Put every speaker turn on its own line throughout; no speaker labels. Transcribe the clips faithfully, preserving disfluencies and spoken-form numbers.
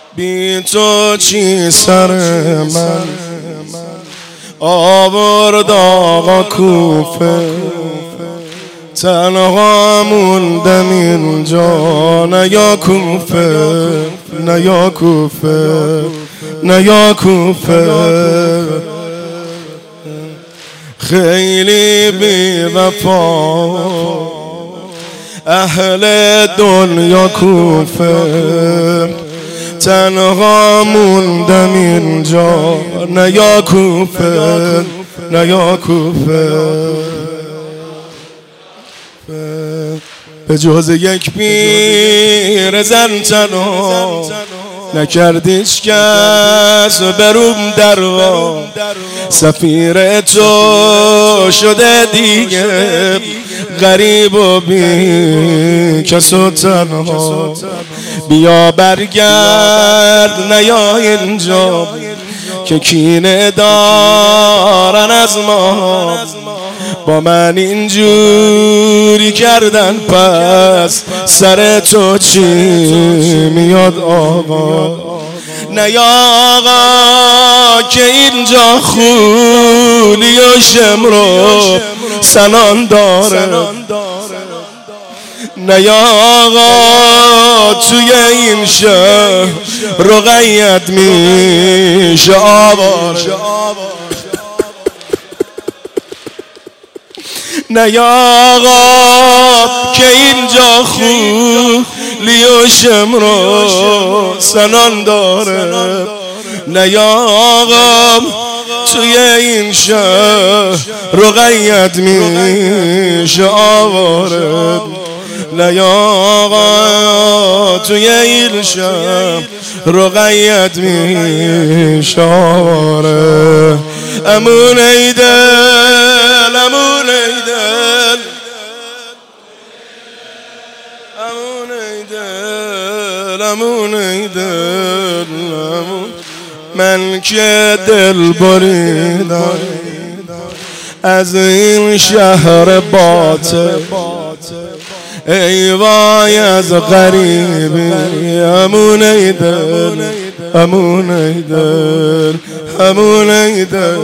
بی تو چی سر من آورد آقا کوفه، تنها موندم اینجا، نه یا کوفه نه یا کوفه نه یا کوفه. خیلی بی وفا اهل دنیا کوفه، تنها موندم اینجا، نه یا کوفه نه یا کوفه. به جز یک پیر زن تنها نکرد هیچ کس بروم دروا، سفیر تو شده دیگه غریب و بی کس و تنها. بیا برگرد نیا اینجا که کینه دارن از ما، با من اینجوری کردن پس سر تو چی میاد آقا؟ نیا آقا که اینجا خولی و شمرو سنان داره، نیا آقا توی این شهر رقیت میشه آواره، نیا آقا که اینجا خولی و شمرو سنان داره، نیا آقا توی این شهر رقیت میشه آواره، نیا آقا توی این شهر رقیت میشه آواره. امون ایدل امون ایدل امون ایدل امون ایدل من که دل بریدم از این شهر باطل، ای وای از غریبی. امون ایدل امون ایدل امون ایدل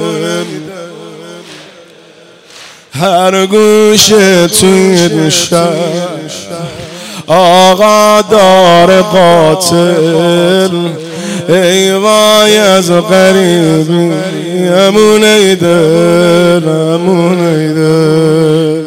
هر گوشه توی شهر آقا دار قاتل، ای وای از غریبی. امون ایدل امون ایدل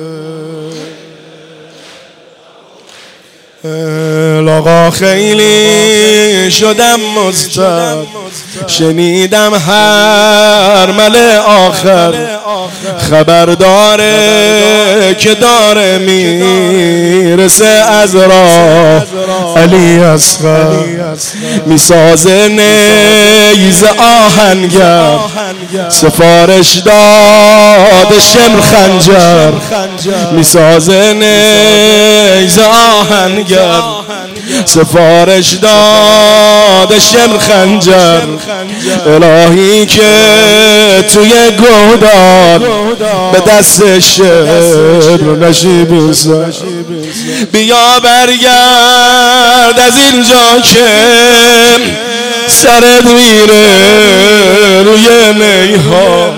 آقا خیلی شدم مضطرب، شنیدم هر مل آخر خبر داره که داره میرسه از راه علی اصغر، میسازه نیز آهنگر سفارش داد شمر خنجر، میسازه نیز آهنگر سفارش داد شمر خنجر. الهی که توی گودار به دست شمر نشیبی سر، بیا برگرد از اینجا که سرت میره روی نیها.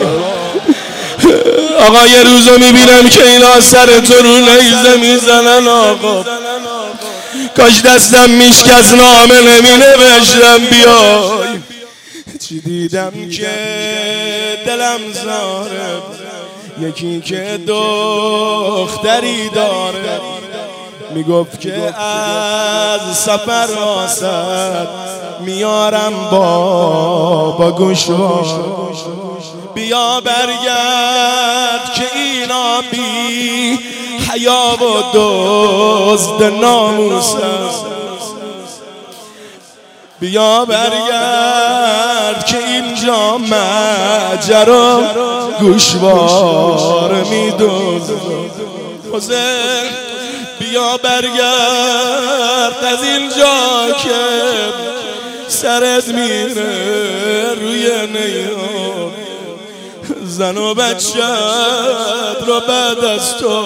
آقا یه روزو میبینم که اینا سر تو رو نیزه میزنن آقا، کاش دستم میشکست نامه نمی نوشتم بیای. چی دیدم که دلم زاره، یکی که دختری داره میگفت که از سفر واسد میارم بابا گوشوار. بیا برگرد که اینا بی حیا و دزد ناموسن، بیا برگرد که اینجا ماجرا گوشوار میدوزه. بیا برگرد از اینجا که سرت میره روی نیام، زن و بچت رو بعد از تو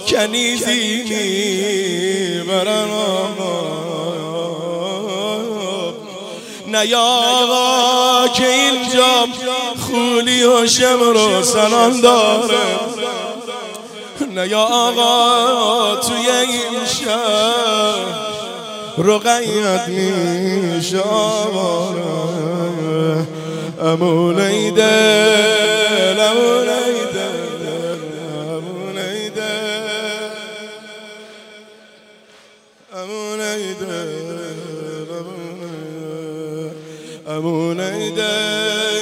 کنیزی میبرن. نه یا آقا که اینجا خولی و شمر و سنان داره، نه یا آقا توی این شهر رقیت میشه امون ایدل امون ایدل امون ایدل امون ایدل امون ایدل